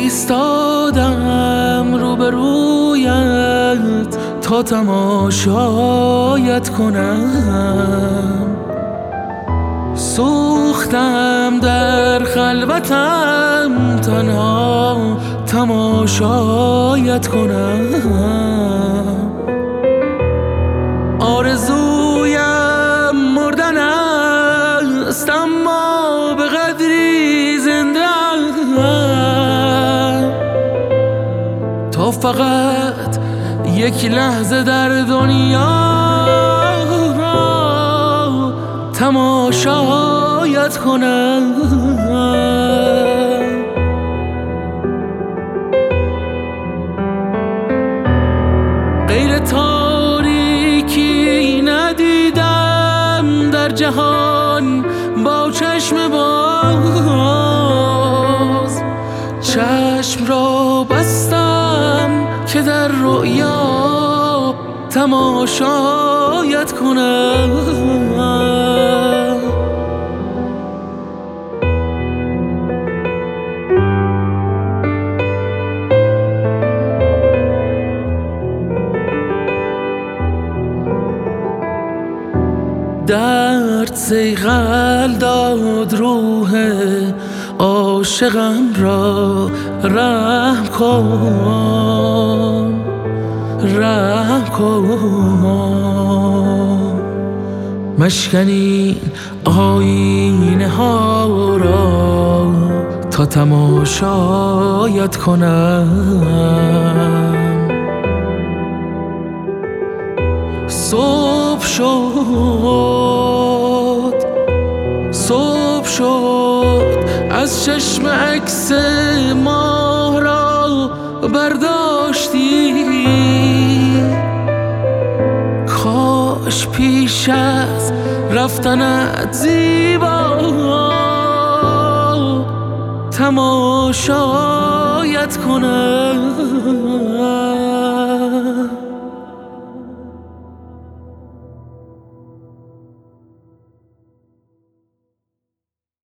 ایستادم روبرویت تا تماشایت کنم، سوختم در خلوتم تنها تماشایت کنم. آرزویم مردن است اما به قدری زنده تا فقط یک لحظه در دنیا تماشایت کنم. غیر تاریکی ندیدم در جهان با چشم باز، چشم را بستم که در رؤیا تماشایت کنم. درد صیقل داد روح عاشقم را، رحم کن رحم کن. مشکنی آینه ها را تا تماشایت کنم. صبح شد از چشم عکس ماه را برداشتی، کاش پیش از رفتنت زیبا تماشایت کنم.